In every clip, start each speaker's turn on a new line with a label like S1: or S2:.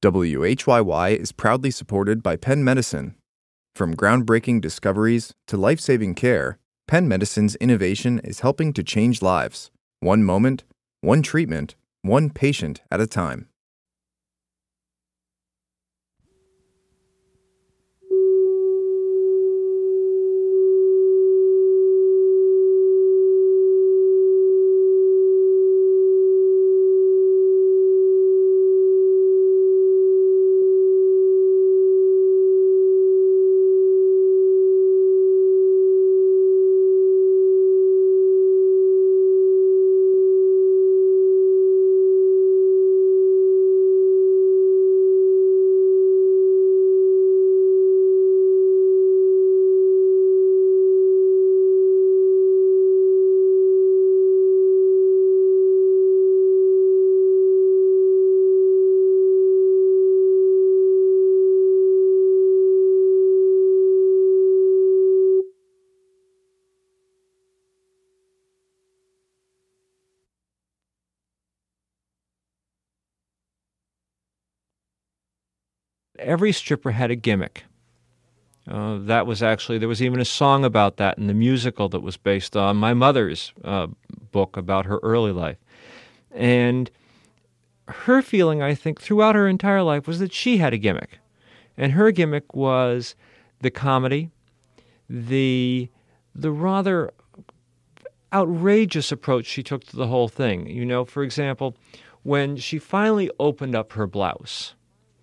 S1: WHYY is proudly supported by Penn Medicine. From groundbreaking discoveries to life-saving care, Penn Medicine's innovation is helping to change lives, one moment, one treatment, one patient at a time.
S2: Every stripper had a gimmick. That was actually, there was even a song about that in the musical that was based on my mother's book about her early life. And her feeling, I think, throughout her entire life was that she had a gimmick. And her gimmick was the comedy, the rather outrageous approach she took to the whole thing. You know, for example, when she finally opened up her blouse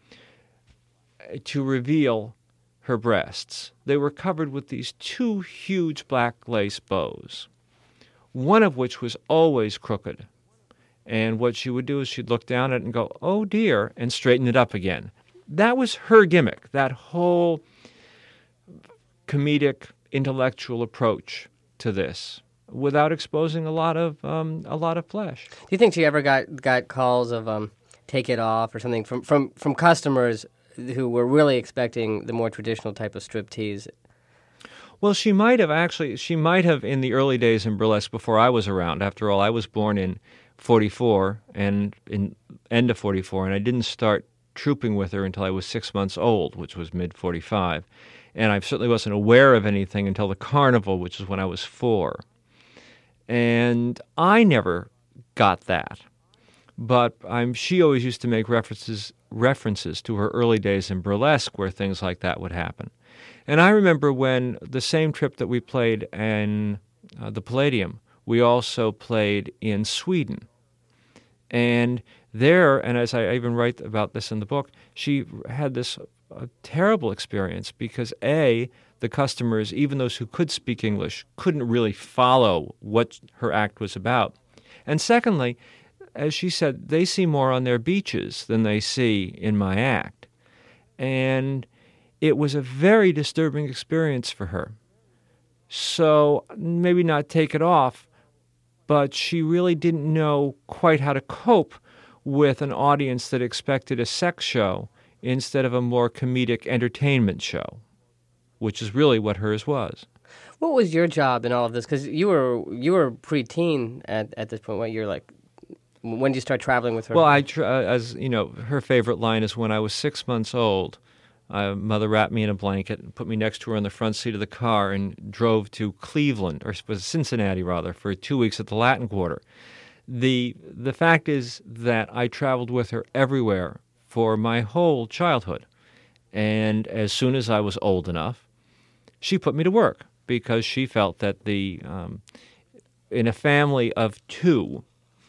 S2: to reveal her breasts, they were covered with these two huge black lace bows, one of which was always crooked. And what she would do is she'd look down at it and go, "Oh dear," and straighten it up again. That was her gimmick, that whole comedic, intellectual approach to this, without exposing a lot of flesh.
S3: Do you think she ever got calls of take it off or something from customers who were really expecting the more traditional type of striptease?
S2: Well, she might have in the early days in burlesque before I was around. After all, I was born in 44 and in end of 44, and I didn't start trouping with her until I was 6 months old, which was mid-45. And I certainly wasn't aware of anything until the carnival, which is when I was 4. And I never got that. But she always used to make references to her early days in burlesque where things like that would happen. And I remember when the same trip that we played in the Palladium, we also played in Sweden. And there, and as I even write about this in the book, she had this terrible experience because, A, the customers, even those who could speak English, couldn't really follow what her act was about. And secondly, as she said, they see more on their beaches than they see in my act. And it was a very disturbing experience for her. So maybe not take it off, but she really didn't know quite how to cope with an audience that expected a sex show instead of a more comedic entertainment show, which is really what hers was.
S3: What was your job in all of this? Because you were preteen at this point. What, you're like, when did you start traveling with her?
S2: Well, as you know, her favorite line is when I was 6 months old, mother wrapped me in a blanket and put me next to her in the front seat of the car and drove to Cleveland, or was Cincinnati rather, for 2 weeks at the Latin Quarter. The fact is that I traveled with her everywhere for my whole childhood. And as soon as I was old enough, she put me to work because she felt that in a family of two,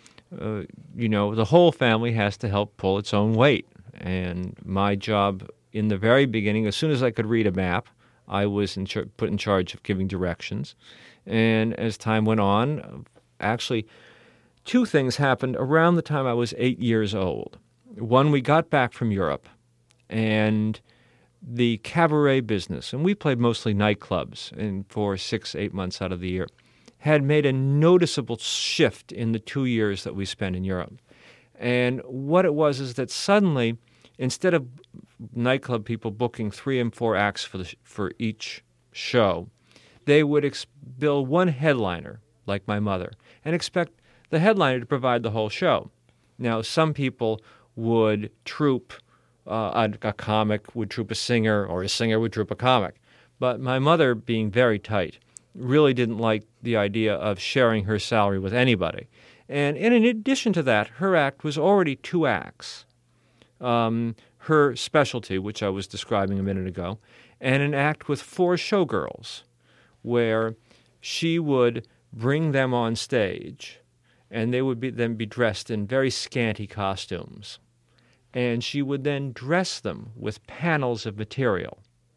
S2: the whole family has to help pull its own weight. And my job in the very beginning, as soon as I could read a map, I was put in charge of giving directions. And as time went on, actually, 2 things happened around the time I was 8 years old. One, we got back from Europe, and the cabaret business, and we played mostly nightclubs for 6-8 months out of the year, had made a noticeable shift in the 2 years that we spent in Europe. And what it was is that suddenly, instead of nightclub people booking 3 and 4 acts for each show, they would bill one headliner, like my mother, and expect the headliner to provide the whole show. Now, some people would troupe a comic would troupe a singer, or a singer would troupe a comic. But my mother, being very tight, really didn't like the idea of sharing her salary with anybody. And in addition to that, her act was already 2 acts. Her specialty, which I was describing a minute ago, and an act with 4 showgirls, where she would bring them on stage, and they would then be dressed in very scanty costumes. And she would then dress them with panels of material.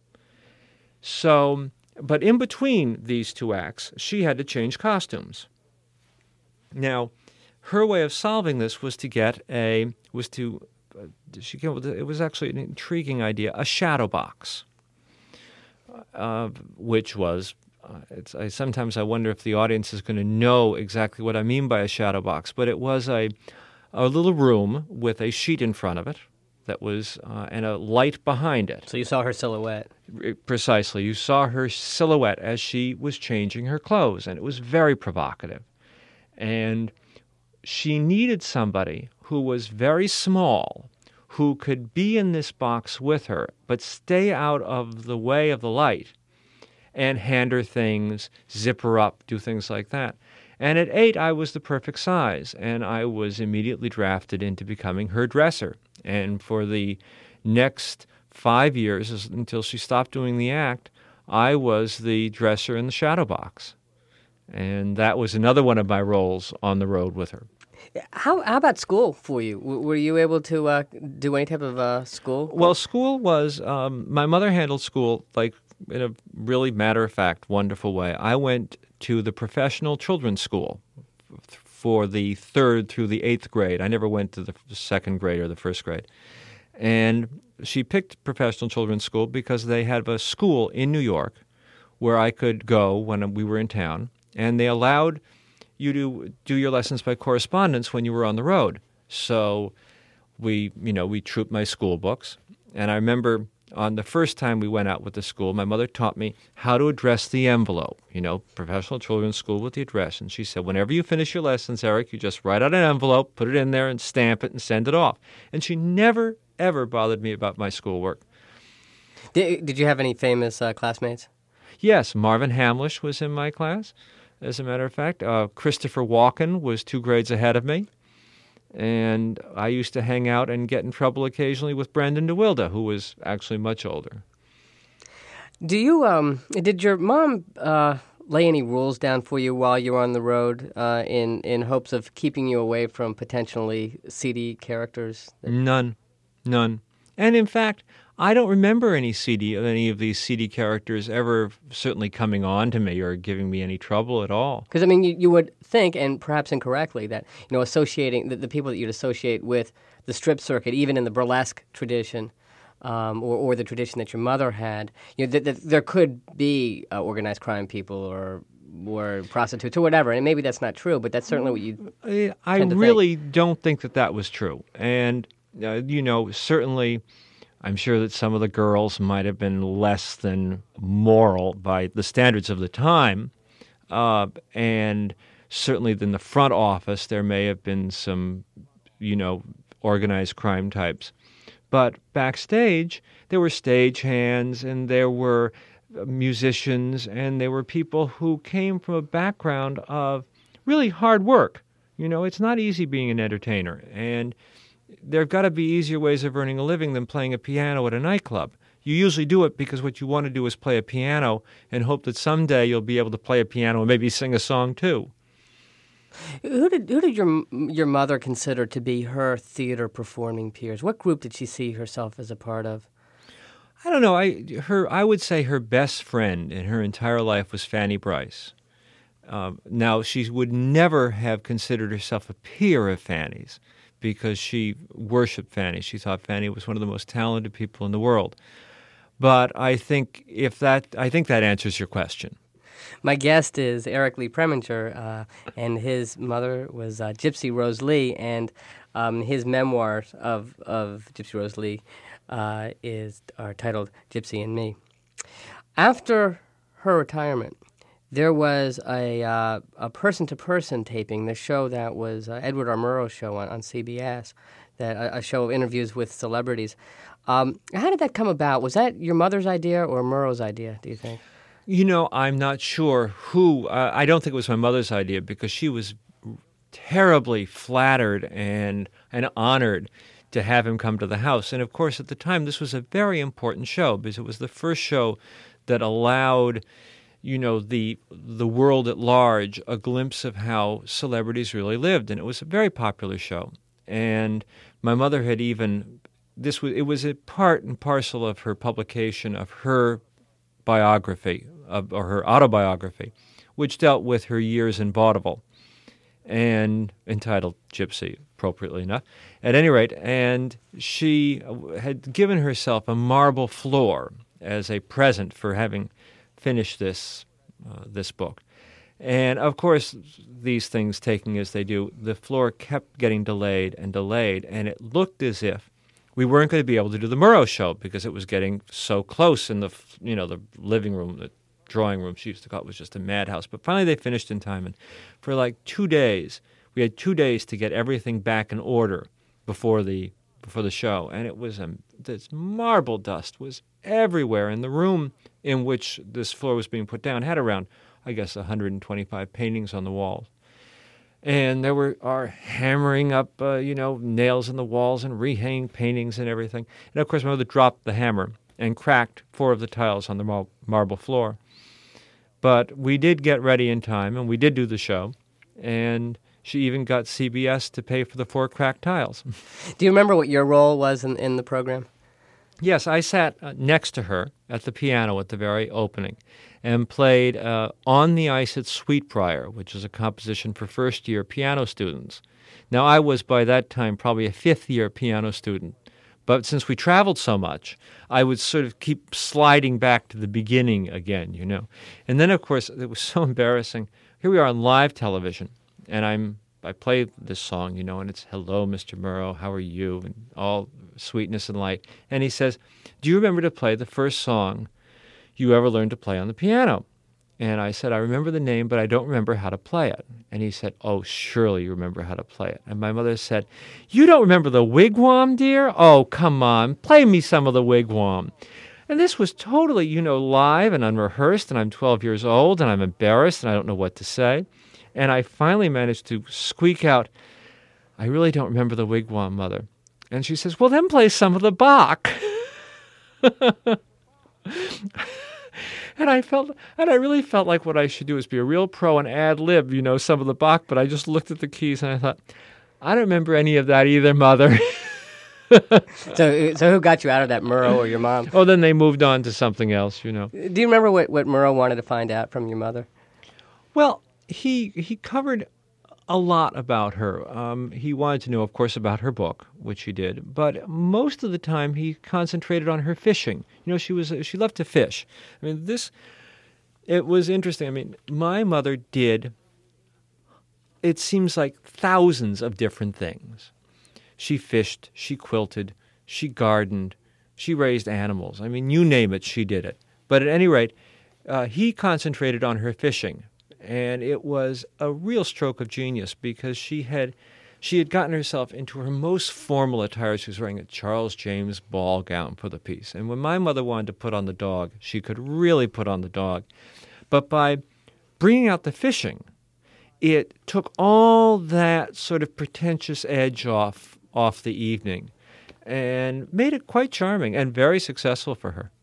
S2: So, but in between these 2 acts, she had to change costumes. Now, her way of solving this was to get it was actually an intriguing idea, a shadow box, which was, sometimes I wonder if the audience is going to know exactly what I mean by a shadow box, but it was a little room with a sheet in front of it that was, and a light behind it.
S3: So you saw her silhouette.
S2: Precisely. You saw her silhouette as she was changing her clothes, and it was very provocative. And she needed somebody who was very small, who could be in this box with her, but stay out of the way of the light, and hand her things, zip her up, do things like that. And at 8, I was the perfect size, and I was immediately drafted into becoming her dresser. And for the next 5 years, until she stopped doing the act, I was the dresser in the shadow box. And that was another one of my roles on the road with her.
S3: How about school for you? Were you able to do any type of school?
S2: Well, school was, my mother handled school like in a really matter-of-fact, wonderful way. I went to the professional children's school for the 3rd through the 8th grade. I never went to the 2nd grade or the 1st grade. And she picked professional children's school because they had a school in New York where I could go when we were in town, and they allowed you to do your lessons by correspondence when you were on the road. So we trooped my school books, and I remember on the first time we went out with the school, my mother taught me how to address the envelope, professional children's school with the address. And she said, whenever you finish your lessons, Eric, you just write out an envelope, put it in there, and stamp it and send it off. And she never, ever bothered me about my schoolwork.
S3: Did you have any famous classmates?
S2: Yes, Marvin Hamlish was in my class, as a matter of fact. Christopher Walken was 2 grades ahead of me. And I used to hang out and get in trouble occasionally with Brendan DeWilde, who was actually much older.
S3: Did your mom lay any rules down for you while you were on the road in hopes of keeping you away from potentially seedy characters?
S2: None. And in fact, I don't remember any of these seedy characters ever certainly coming on to me or giving me any trouble at all.
S3: Because, you would think, and perhaps incorrectly, that, associating the people that you'd associate with the strip circuit, even in the burlesque tradition, or the tradition that your mother had, that there could be organized crime people or prostitutes or whatever. And maybe that's not true, but that's certainly what you
S2: I really don't think that was true. And, certainly I'm sure that some of the girls might have been less than moral by the standards of the time, and certainly in the front office there may have been some, organized crime types. But backstage, there were stagehands, and there were musicians, and there were people who came from a background of really hard work. It's not easy being an entertainer, and there have got to be easier ways of earning a living than playing a piano at a nightclub. You usually do it because what you want to do is play a piano and hope that someday you'll be able to play a piano and maybe sing a song too.
S3: Who did your mother consider to be her theater performing peers? What group did she see herself as a part of?
S2: I don't know. I would say her best friend in her entire life was Fanny Brice. Now, she would never have considered herself a peer of Fanny's, because she worshipped Fanny. She thought Fanny was one of the most talented people in the world. But I think that answers your question.
S3: My guest is Eric Lee Preminger, and his mother was Gypsy Rose Lee, and his memoirs of Gypsy Rose Lee are titled Gypsy and Me. After her retirement, there was a person-to-person taping, the show that was Edward R. Murrow's show on CBS, a show of interviews with celebrities. How did that come about? Was that your mother's idea or Murrow's idea, do you think?
S2: I'm not sure who. I don't think it was my mother's idea because she was terribly flattered and honored to have him come to the house. And of course, at the time, this was a very important show because it was the first show that allowed, the world at large a glimpse of how celebrities really lived. And it was a very popular show. And my mother had it was a part and parcel of her publication of her biography, or her autobiography, which dealt with her years in vaudeville and entitled Gypsy, appropriately enough. At any rate, and she had given herself a marble floor as a present for having finished this book. And of course, these things taking as they do, the floor kept getting delayed, and it looked as if we weren't going to be able to do the Murrow show because it was getting so close in the living room, the drawing room, she used to call it, was just a madhouse. But finally they finished in time, and for like 2 days, we had 2 days to get everything back in order before the show. And it was, this marble dust was everywhere, and the room in which this floor was being put down had around, I guess, 125 paintings on the walls. And there were our hammering up, nails in the walls and rehanging paintings and everything. And of course, my mother dropped the hammer and cracked 4 of the tiles on the marble floor. But we did get ready in time, and we did do the show. And she even got CBS to pay for the 4 cracked tiles.
S3: Do you remember what your role was in the program?
S2: Yes, I sat next to her at the piano at the very opening and played On the Ice at Sweetbriar, which is a composition for first-year piano students. Now, I was by that time probably a fifth-year piano student, but since we traveled so much, I would sort of keep sliding back to the beginning again, And then, of course, it was so embarrassing. Here we are on live television, and I play this song, and it's "Hello, Mr. Murrow, how are you?" and all sweetness and light. And he says, "Do you remember to play the first song you ever learned to play on the piano?" And I said, "I remember the name, but I don't remember how to play it." And he said, "Oh, surely you remember how to play it." And my mother said, "You don't remember the Wigwam, dear? Oh, come on, play me some of the Wigwam." And this was totally, live and unrehearsed, and I'm 12 years old, and I'm embarrassed, and I don't know what to say. And I finally managed to squeak out, "I really don't remember the Wigwam, Mother." And she says, "Well, then play some of the Bach." And I really felt like what I should do is be a real pro and ad-lib, some of the Bach, but I just looked at the keys and I thought, I don't remember any of that either, Mother.
S3: So who got you out of that, Murrow or your mom?
S2: Oh, then they moved on to something else,
S3: Do you remember what Murrow wanted to find out from your mother?
S2: Well, he covered a lot about her. He wanted to know, of course, about her book, which he did, but most of the time he concentrated on her fishing. She loved to fish. I mean, it was interesting. I mean, my mother did, it seems like, thousands of different things. She fished, she quilted, she gardened, she raised animals. I mean, you name it, she did it. But at any rate, he concentrated on her fishing. And it was a real stroke of genius because she had gotten herself into her most formal attire. She was wearing a Charles James ball gown for the piece. And when my mother wanted to put on the dog, she could really put on the dog. But by bringing out the fishing, it took all that sort of pretentious edge off the evening and made it quite charming and very successful for her.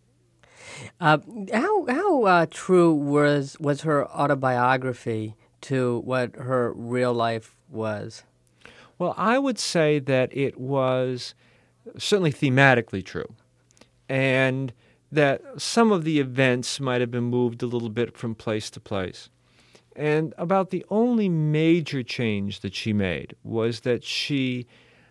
S3: How true was her autobiography to what her real life was?
S2: Well, I would say that it was certainly thematically true, and that some of the events might have been moved a little bit from place to place. And about the only major change that she made was that she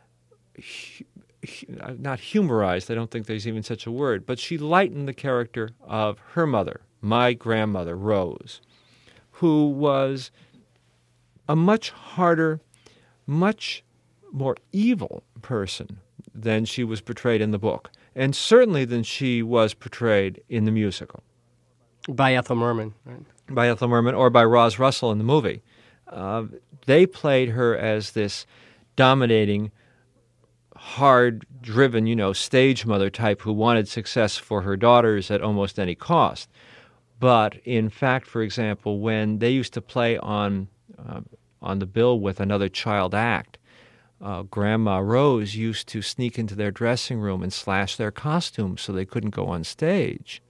S2: not humorized, I don't think there's even such a word, but she lightened the character of her mother, my grandmother, Rose, who was a much harder, much more evil person than she was portrayed in the book, and certainly than she was portrayed in the musical.
S3: By Ethel Merman, right?
S2: By Ethel Merman or by Roz Russell in the movie. They played her as this dominating, hard-driven, stage mother type who wanted success for her daughters at almost any cost. But in fact, for example, when they used to play on the bill with another child act, Grandma Rose used to sneak into their dressing room and slash their costumes so they couldn't go on stage.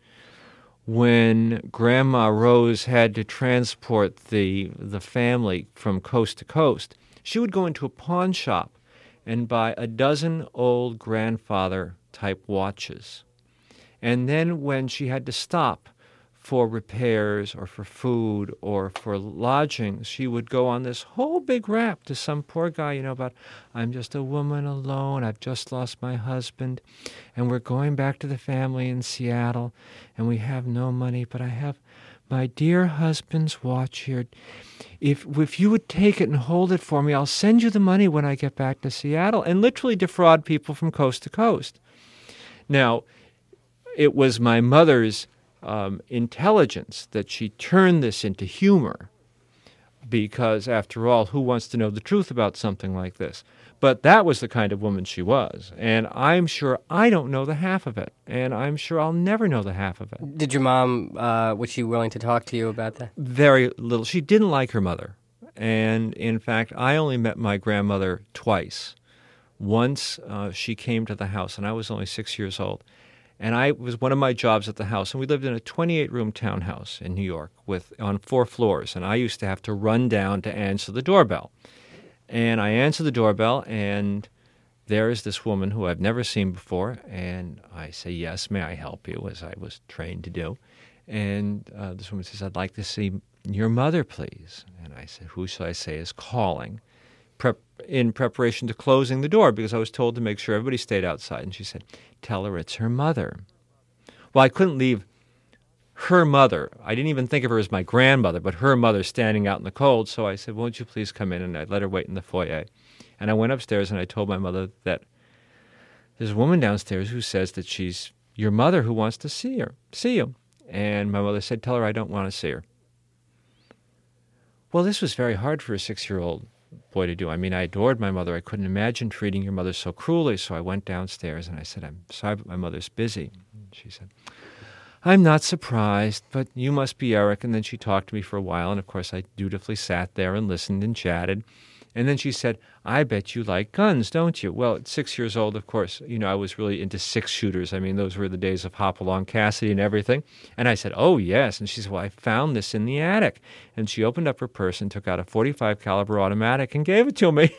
S2: When Grandma Rose had to transport the family from coast to coast, she would go into a pawn shop and buy a dozen old grandfather-type watches. And then when she had to stop for repairs or for food or for lodging, she would go on this whole big rap to some poor guy, about, I'm just a woman alone, I've just lost my husband, and we're going back to the family in Seattle, and we have no money, but I have my dear husband's watch here. If you would take it and hold it for me, I'll send you the money when I get back to Seattle, and literally defraud people from coast to coast. Now, it was my mother's intelligence that she turned this into humor, because after all, who wants to know the truth about something like this? But that was the kind of woman she was, and I'm sure I don't know the half of it, and I'm sure I'll never know the half of it.
S3: Did your mom, was she willing to talk to you about that?
S2: Very little. She didn't like her mother, and in fact, I only met my grandmother twice. Once she came to the house, and I was only 6 years old. And I was one of my jobs at the house, and we lived in a 28-room townhouse in New York on 4 floors, and I used to have to run down to answer the doorbell. And I answer the doorbell, and there is this woman who I've never seen before, and I say, yes, may I help you, as I was trained to do. And this woman says, I'd like to see your mother, please. And I said, who shall I say is calling? In preparation to closing the door, because I was told to make sure everybody stayed outside. And she said, tell her it's her mother. Well, I couldn't leave her mother. I didn't even think of her as my grandmother, but her mother standing out in the cold. So I said, won't you please come in? And I let her wait in the foyer. And I went upstairs and I told my mother that there's a woman downstairs who says that she's your mother who wants to see you. And my mother said, tell her I don't want to see her. Well, this was very hard for a 6-year-old boy to do. I mean, I adored my mother. I couldn't imagine treating your mother so cruelly. So I went downstairs and I said, I'm sorry, but my mother's busy. And she said, I'm not surprised, but you must be Eric. And then she talked to me for a while. And of course, I dutifully sat there and listened and chatted. And then she said, I bet you like guns, don't you? Well, at 6 years old, of course, I was really into 6-shooters. I mean, those were the days of Hopalong Cassidy and everything. And I said, oh, yes. And she said, well, I found this in the attic. And she opened up her purse and took out a .45 caliber automatic and gave it to me.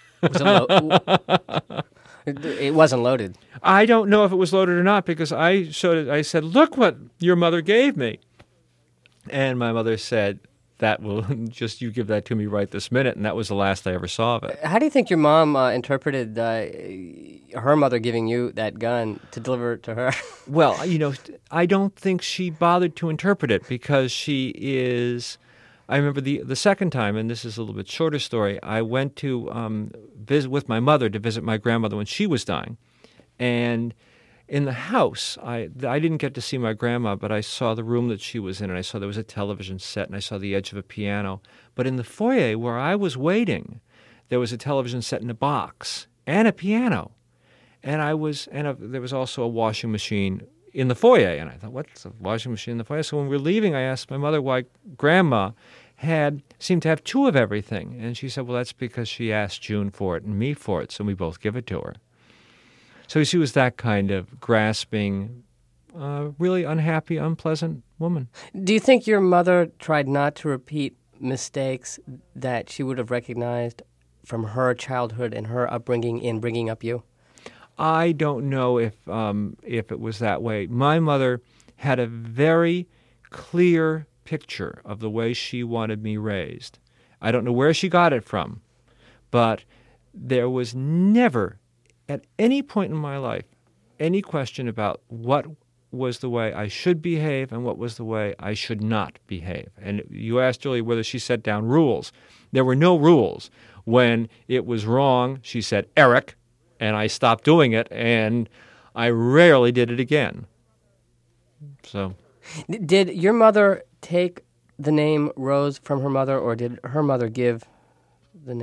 S3: It wasn't loaded.
S2: I don't know if it was loaded or not, because I showed it. I said, look what your mother gave me. And my mother said, that will just, you give that to me right this minute. And that was the last I ever saw of it.
S3: How do you think your mom interpreted her mother giving you that gun to deliver it to her?
S2: Well, I don't think she bothered to interpret it, because she is, I remember the second time, and this is a little bit shorter story, I went to visit with my mother to visit my grandmother when she was dying. And in the house, I didn't get to see my grandma, but I saw the room that she was in, and I saw there was a television set, and I saw the edge of a piano. But in the foyer where I was waiting, there was a television set in a box and a piano. And there was also a washing machine in the foyer. And I thought, what's a washing machine in the foyer? So when we were leaving, I asked my mother why Grandma seemed to have 2 of everything. And she said, well, that's because she asked June for it and me for it, so we both give it to her. So she was that kind of grasping, really unhappy, unpleasant woman.
S3: Do you think your mother tried not to repeat mistakes that she would have recognized from her childhood and her upbringing in bringing up you?
S2: I don't know if it was that way. My mother had a very clear picture of the way she wanted me raised. I don't know where she got it from, but there was never, at any point in my life, any question about what was the way I should behave and what was the way I should not behave. And you asked earlier whether she set down rules. There were no rules. When it was wrong, she said, Eric, and I stopped doing it, and I rarely did it again. So,
S3: did your mother take the name Rose from her mother, or did her mother give the name?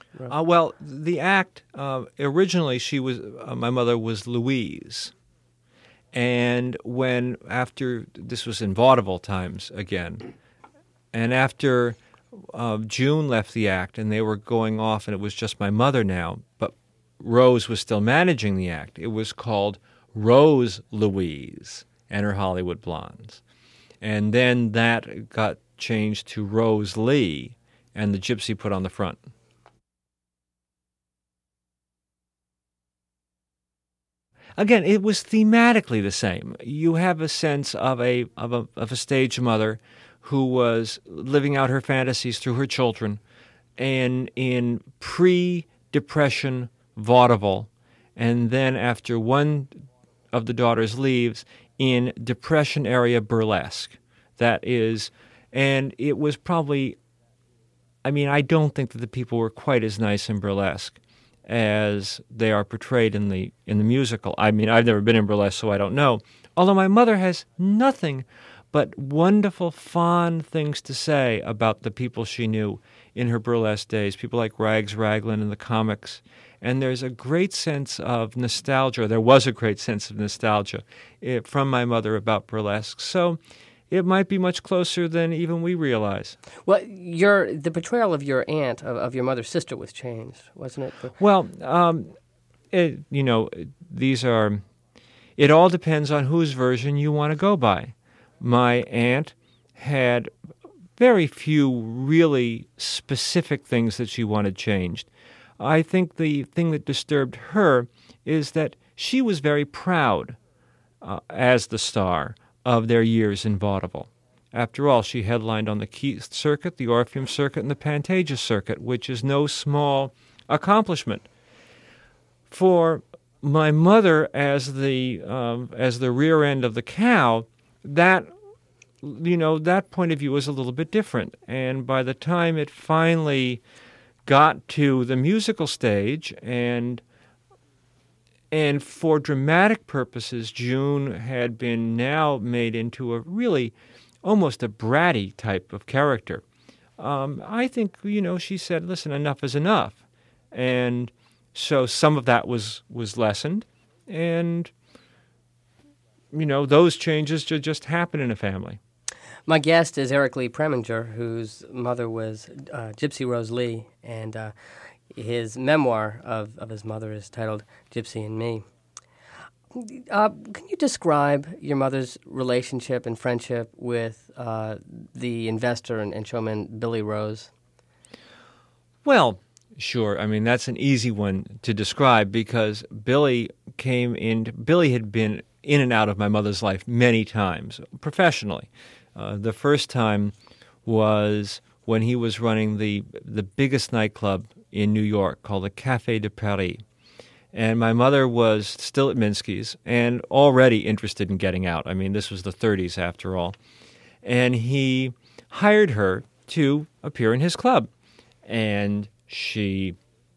S3: Right.
S2: Well, the act, originally my mother was Louise. And this was in vaudeville times again, and after June left the act and they were going off and it was just my mother now, but Rose was still managing the act. It was called Rose Louise and her Hollywood Blondes. And then that got changed to Rose Lee and the Gypsy put on the front. Again, it was thematically the same. You have a sense of a stage mother who was living out her fantasies through her children, and in pre-Depression vaudeville, and then after one of the daughters leaves, in Depression area burlesque. That is, and it was probably, I don't think that the people were quite as nice in burlesque as they are portrayed in the musical. I've never been in burlesque, so I don't know. Although my mother has nothing but wonderful, fond things to say about the people she knew in her burlesque days, people like Rags Raglan in the comics. And there's a great sense of nostalgia. There was a great sense of nostalgia from my mother about burlesque. So it might be much closer than even we realize.
S3: Well, the portrayal of your aunt, of your mother's sister, was changed, wasn't it?
S2: Well, it all depends on whose version you want to go by. My aunt had very few really specific things that she wanted changed. I think the thing that disturbed her is that she was very proud as the star of their years in vaudeville. After all, she headlined on the Keith circuit, the Orpheum circuit, and the Pantages circuit, which is no small accomplishment. For my mother, as the rear end of the cow, that point of view was a little bit different. And by the time it finally got to the musical stage, and for dramatic purposes, June had been now made into a really almost a bratty type of character. I think, she said, listen, enough is enough. And so some of that was lessened. And, those changes just happen in a family.
S3: My guest is Eric Lee Preminger, whose mother was Gypsy Rose Lee, and his memoir of his mother is titled Gypsy and Me. Can you describe your mother's relationship and friendship with the investor and showman Billy Rose?
S2: Well, sure. That's an easy one to describe because Billy had been in and out of my mother's life many times, professionally. The first time was when he was running the biggest nightclub in New York called the Café de Paris. And my mother was still at Minsky's and already interested in getting out. This was the 30s after all. And he hired her to appear in his club. And she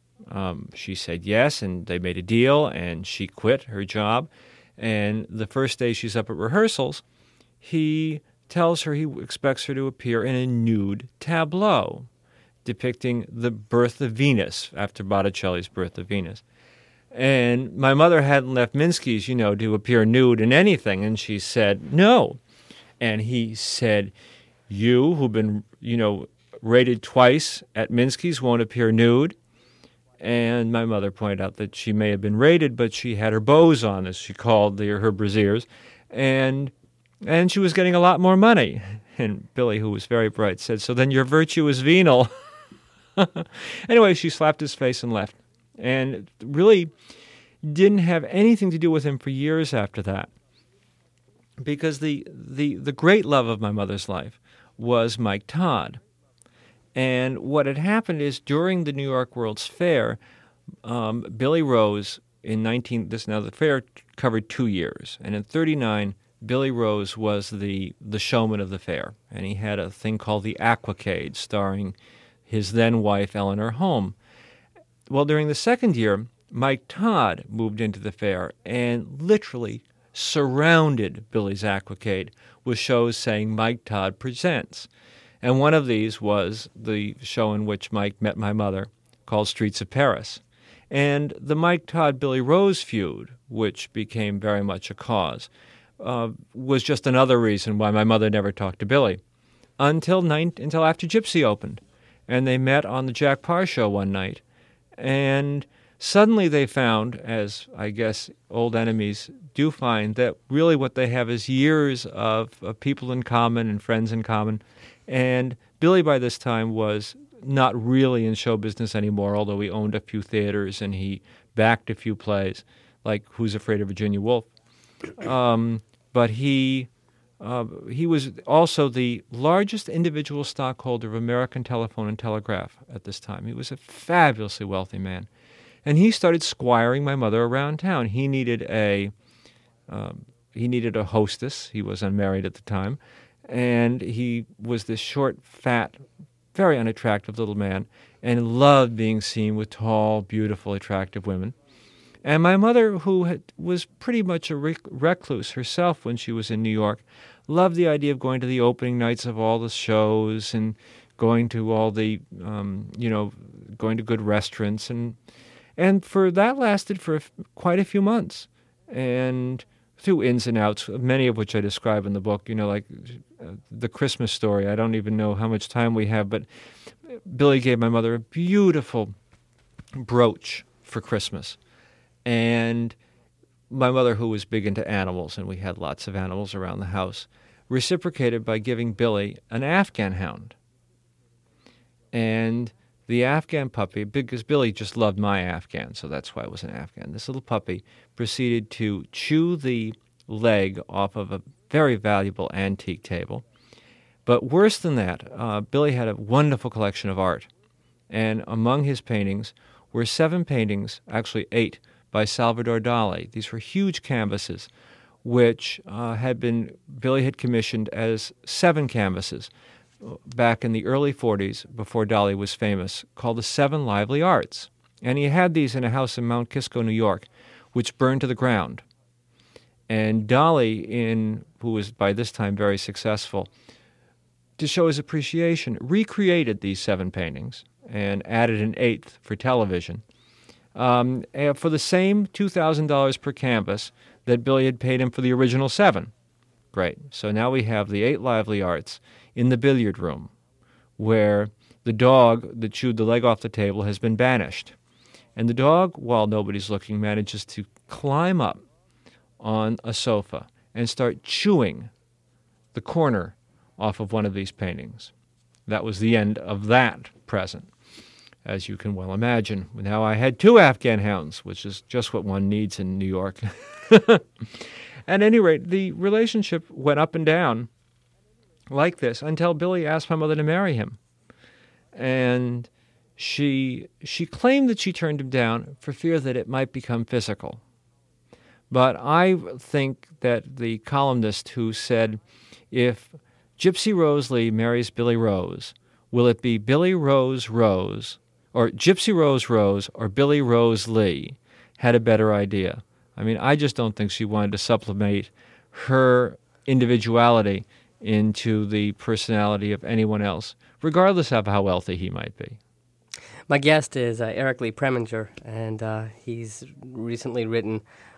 S2: said yes, and they made a deal, and she quit her job. And the first day she's up at rehearsals, he tells her he expects her to appear in a nude tableau depicting the birth of Venus, after Botticelli's Birth of Venus. And my mother hadn't left Minsky's, to appear nude in anything, and she said no. And he said, you, who've been, rated twice at Minsky's, won't appear nude? And my mother pointed out that she may have been rated, but she had her bows on, as she called her brassieres, and she was getting a lot more money. And Billy, who was very bright, said, so then your virtue is venal. Anyway, she slapped his face and left. And it really didn't have anything to do with him for years after that. Because the great love of my mother's life was Mike Todd. And what had happened is during the New York World's Fair, Billy Rose the fair covered 2 years. And in 1939, Billy Rose was the showman of the fair. And he had a thing called the Aquacade, starring his then-wife, Eleanor Holm. Well, during the second year, Mike Todd moved into the fair and literally surrounded Billy's Aquacade with shows saying Mike Todd Presents. And one of these was the show in which Mike met my mother, called Streets of Paris. And the Mike Todd-Billy Rose feud, which became very much a cause, was just another reason why my mother never talked to Billy until after Gypsy opened. And they met on the Jack Paar show one night. And suddenly they found, as I guess old enemies do find, that really what they have is years of people in common and friends in common. And Billy by this time was not really in show business anymore, although he owned a few theaters and he backed a few plays, like Who's Afraid of Virginia Woolf. But he was also the largest individual stockholder of American Telephone and Telegraph at this time. He was a fabulously wealthy man. And he started squiring my mother around town. He needed a hostess. He was unmarried at the time. And he was this short, fat, very unattractive little man and loved being seen with tall, beautiful, attractive women. And my mother, who was pretty much a recluse herself when she was in New York, loved the idea of going to the opening nights of all the shows and going to all the, going to good restaurants. And for that lasted for quite a few months. And through ins and outs, many of which I describe in the book, like the Christmas story. I don't even know how much time we have, but Billy gave my mother a beautiful brooch for Christmas. And my mother, who was big into animals, and we had lots of animals around the house, reciprocated by giving Billy an Afghan hound. And the Afghan puppy, because Billy just loved my Afghan, so that's why it was an Afghan. This little puppy proceeded to chew the leg off of a very valuable antique table. But worse than that, Billy had a wonderful collection of art. And among his paintings were 7 paintings, actually 8, by Salvador Dali. These were huge canvases, which Billy had commissioned as 7 canvases back in the early 40s, before Dali was famous, called the 7 Lively Arts. And he had these in a house in Mount Kisco, New York, which burned to the ground. And Dali, who was by this time very successful, to show his appreciation, recreated these 7 paintings and added an 8th for television for the same $2,000 per canvas that Billy had paid him for the original 7. Great. So now we have the 8 Lively Arts in the billiard room, where the dog that chewed the leg off the table has been banished. And the dog, while nobody's looking, manages to climb up on a sofa and start chewing the corner off of one of these paintings. That was the end of that present, as you can well imagine. Now I had 2 Afghan hounds, which is just what one needs in New York. At any rate, the relationship went up and down like this until Billy asked my mother to marry him. And she claimed that she turned him down for fear that it might become physical. But I think that the columnist who said, if Gypsy Rose Lee marries Billy Rose, will it be Billy Rose Rose, or Gypsy Rose Rose, or Billy Rose Lee, had a better idea. I mean, I just don't think she wanted to sublimate her individuality into the personality of anyone else, regardless of how wealthy he might be.
S3: My guest is Eric Lee Preminger, and he's recently written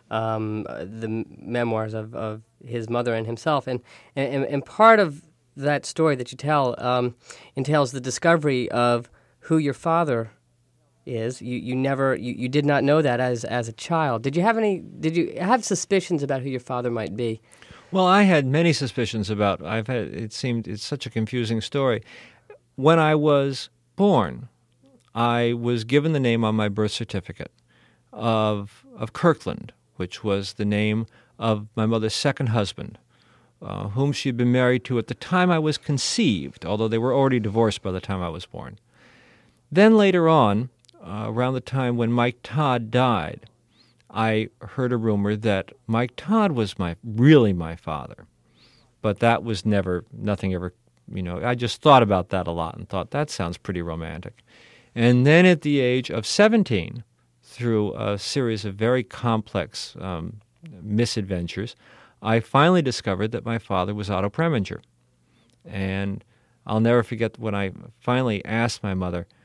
S3: the memoirs of his mother and himself. And part of that story that you tell entails the discovery of who your father is. You did not know that as a child. Did you have suspicions about who your father might be?
S2: Well, I had many suspicions about. It's such a confusing story. When I was born, I was given the name on my birth certificate of Kirkland, which was the name of my mother's second husband, whom she had been married to at the time I was conceived, although they were already divorced by the time I was born. Then later on, around the time when Mike Todd died, I heard a rumor that Mike Todd was really my father. But that was nothing ever, I just thought about that a lot and thought, that sounds pretty romantic. And then at the age of 17, through a series of very complex misadventures, I finally discovered that my father was Otto Preminger. And I'll never forget when I finally asked my mother,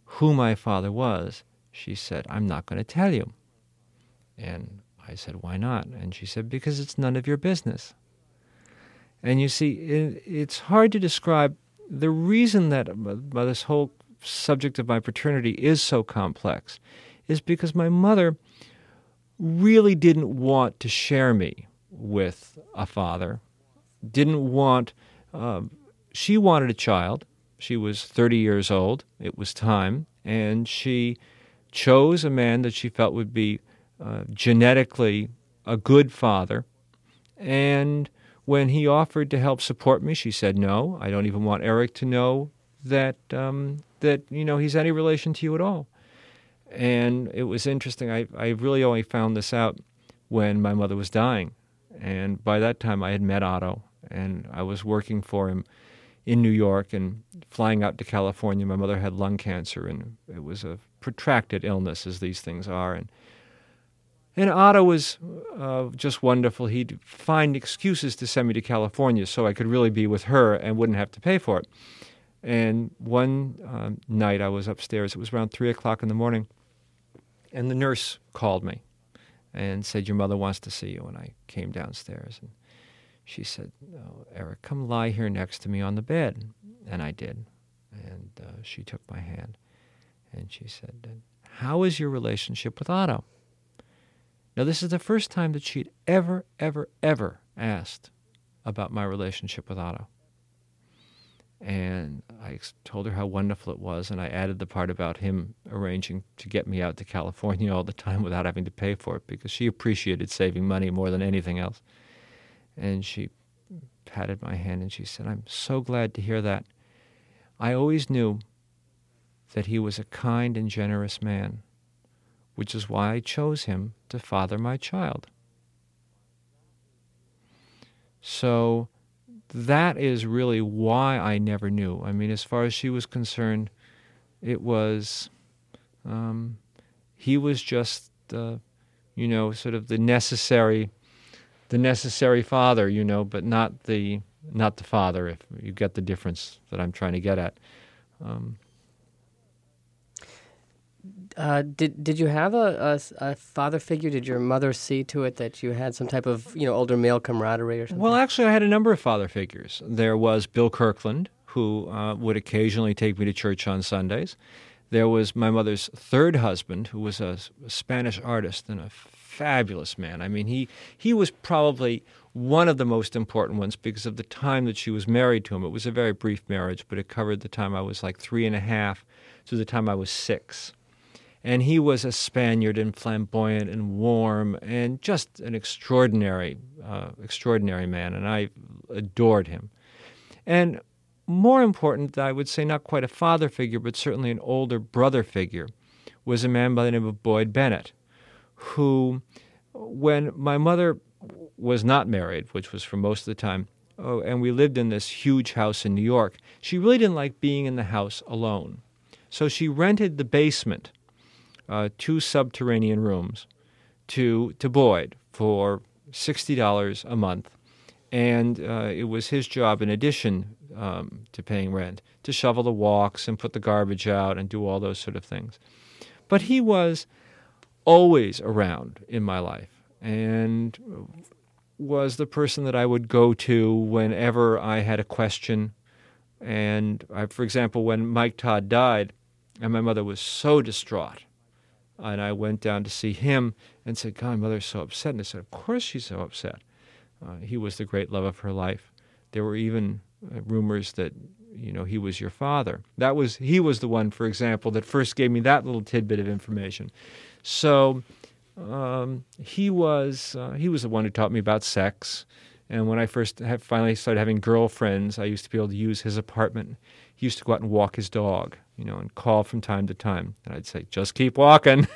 S2: who my father was, she said, "I'm not going to tell you." And I said, "Why not?" And she said, "Because it's none of your business." And you see, it's hard to describe the reason that this whole subject of my paternity is so complex is because my mother really didn't want to share me with a father, didn't want, she wanted a child. She was 30 years old. It was time. And she chose a man that she felt would be genetically a good father. And when he offered to help support me, she said, "No, I don't even want Eric to know that he's any relation to you at all." And it was interesting. I really only found this out when my mother was dying. And by that time, I had met Otto, and I was working for him in New York and flying out to California. My mother had lung cancer, and it was a protracted illness, as these things are. And Otto was just wonderful. He'd find excuses to send me to California so I could really be with her and wouldn't have to pay for it. And one night I was upstairs. It was around 3 o'clock in the morning, and the nurse called me and said, "Your mother wants to see you." And I came downstairs, and she said, "Oh, Eric, come lie here next to me on the bed." And I did. And she took my hand, and she said, "How is your relationship with Otto?" Now, this is the first time that she'd ever asked about my relationship with Otto. And I told her how wonderful it was, and I added the part about him arranging to get me out to California all the time without having to pay for it, because she appreciated saving money more than anything else. And she patted my hand, and she said, "I'm so glad to hear that. I always knew that he was a kind and generous man, which is why I chose him to father my child." So that is really why I never knew. I mean, as far as she was concerned, it was, he was just, sort of the necessary father, but not the father, if you get the difference that I'm trying to get at.
S3: Did you have a father figure? Did your mother see to it that you had some type of older male camaraderie or something?
S2: Well, actually, I had a number of father figures. There was Bill Kirkland, who would occasionally take me to church on Sundays. There was my mother's third husband, who was a Spanish artist and a fabulous man. I mean, he was probably one of the most important ones because of the time that she was married to him. It was a very brief marriage, but it covered the time I was like 3.5 to the time I was 6. And he was a Spaniard and flamboyant and warm and just an extraordinary man, and I adored him. And more important, I would say not quite a father figure, but certainly an older brother figure, was a man by the name of Boyd Bennett, who, when my mother was not married, which was for most of the time, and we lived in this huge house in New York, she really didn't like being in the house alone. So she rented the basement, 2 subterranean rooms, to Boyd for $60 a month. And it was his job, in addition to paying rent, to shovel the walks and put the garbage out and do all those sort of things. But he was always around in my life and was the person that I would go to whenever I had a question. And for example, when Mike Todd died, and my mother was so distraught, and I went down to see him and said, "God, my mother's so upset." And I said, "Of course she's so upset." He was the great love of her life. There were even rumors that, he was your father. He was the one, for example, that first gave me that little tidbit of information. So he was the one who taught me about sex. And when I finally started having girlfriends, I used to be able to use his apartment. He used to go out and walk his dog, and call from time to time. And I'd say, "Just keep walking."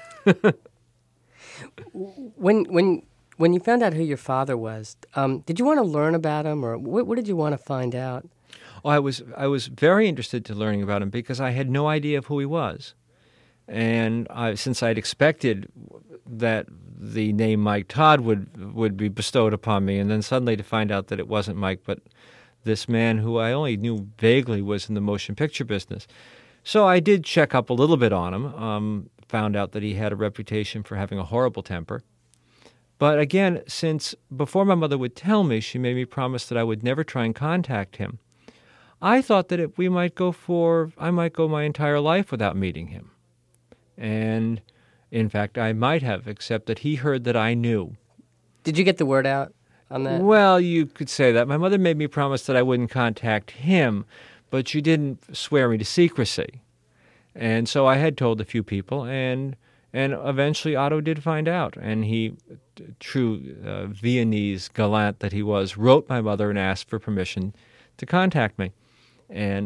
S3: When you found out who your father was, did you want to learn about him, or what did you want to find out?
S2: Oh, I was very interested in learning about him because I had no idea of who he was. And since I'd expected that the name Mike Todd would be bestowed upon me, and then suddenly to find out that it wasn't Mike, but this man who I only knew vaguely was in the motion picture business, So I did check up a little bit on him, found out that he had a reputation for having a horrible temper. But again, since before my mother would tell me, she made me promise that I would never try and contact him, I thought that I might go my entire life without meeting him. And in fact, I might have, except that he heard that I knew.
S3: Did you get the word out on that?
S2: Well, you could say that. My mother made me promise that I wouldn't contact him, but she didn't swear me to secrecy. And so I had told a few people, and eventually Otto did find out. And he, true Viennese gallant that he was, wrote my mother and asked for permission to contact me. And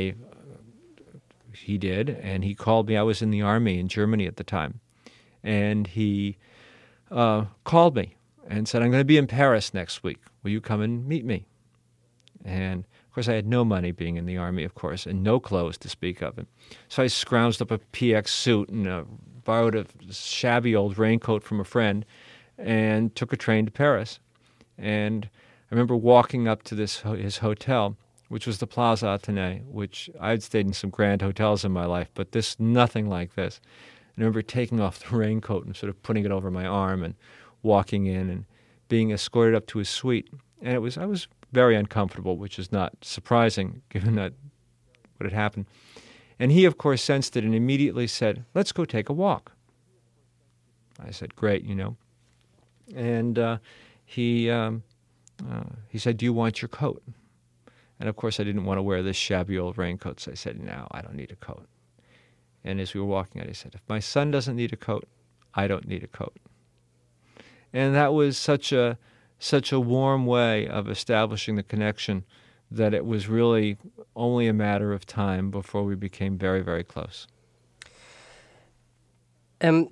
S2: he did, and he called me. I was in the army in Germany at the time. And he called me and said, I'm going to be in Paris next week. Will you come and meet me? And, of course, I had no money being in the army, of course, and no clothes to speak of. And so I scrounged up a PX suit and borrowed a shabby old raincoat from a friend and took a train to Paris. And I remember walking up to his hotel, which was the Plaza Athénée, which I'd stayed in some grand hotels in my life, but nothing like this. I remember taking off the raincoat and sort of putting it over my arm and walking in and being escorted up to his suite. And I was very uncomfortable, which is not surprising given that what had happened. And he, of course, sensed it and immediately said, let's go take a walk. I said, great, And he said, do you want your coat? And, of course, I didn't want to wear this shabby old raincoat, so I said, no, I don't need a coat. And as we were walking out, he said, if my son doesn't need a coat, I don't need a coat. And that was such a warm way of establishing the connection that it was really only a matter of time before we became very, very close.
S3: Did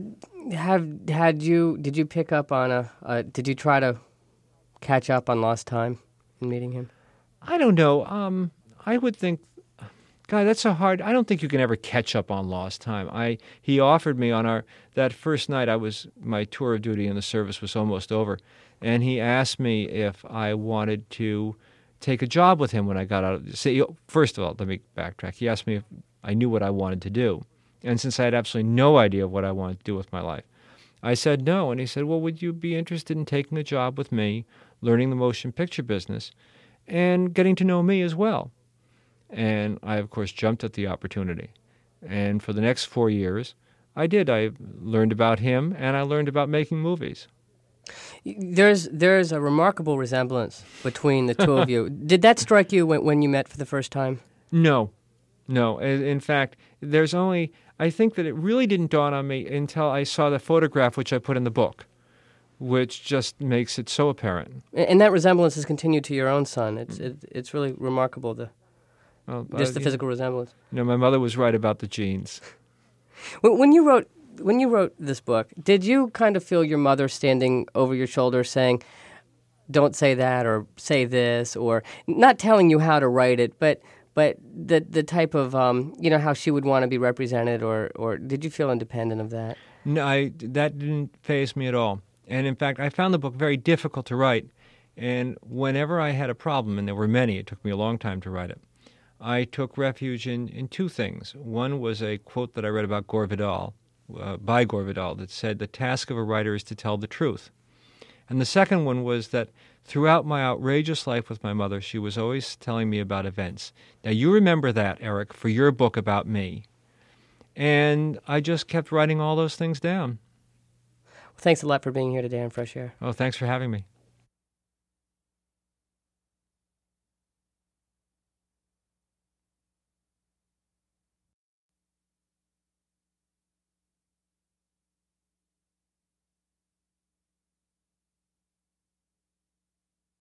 S3: you pick up on did you try to catch up on lost time in meeting him?
S2: I don't know. I would think, God, that's so hard. I don't think you can ever catch up on lost time. He offered me on that first night. My tour of duty in the service was almost over, and he asked me if I wanted to take a job with him when I got out. First of all, let me backtrack. He asked me if I knew what I wanted to do, and since I had absolutely no idea what I wanted to do with my life, I said no. And he said, well, would you be interested in taking a job with me, learning the motion picture business, and getting to know me as well? And I, of course, jumped at the opportunity. And for the next 4 years, I did. I learned about him, and I learned about making movies.
S3: There's a remarkable resemblance between the two of you. Did that strike you when you met for the first time?
S2: No. In fact, I think that it really didn't dawn on me until I saw the photograph which I put in the book, which just makes it so apparent.
S3: And that resemblance has continued to your own son. It's really remarkable, the physical resemblance.
S2: My mother was right about the genes.
S3: When you wrote this book, did you kind of feel your mother standing over your shoulder saying, don't say that or say this, or not telling you how to write it, but the type of, how she would want to be represented, or did you feel independent of that?
S2: No, that didn't faze me at all. And in fact, I found the book very difficult to write. And whenever I had a problem, and there were many, it took me a long time to write it, I took refuge in two things. One was a quote that I read about Gore Vidal, by Gore Vidal, that said, the task of a writer is to tell the truth. And the second one was that throughout my outrageous life with my mother, she was always telling me about events. Now, you remember that, Eric, for your book about me. And I just kept writing all those things down.
S3: Well, thanks a lot for being here today on Fresh Air.
S2: Oh, thanks for having me.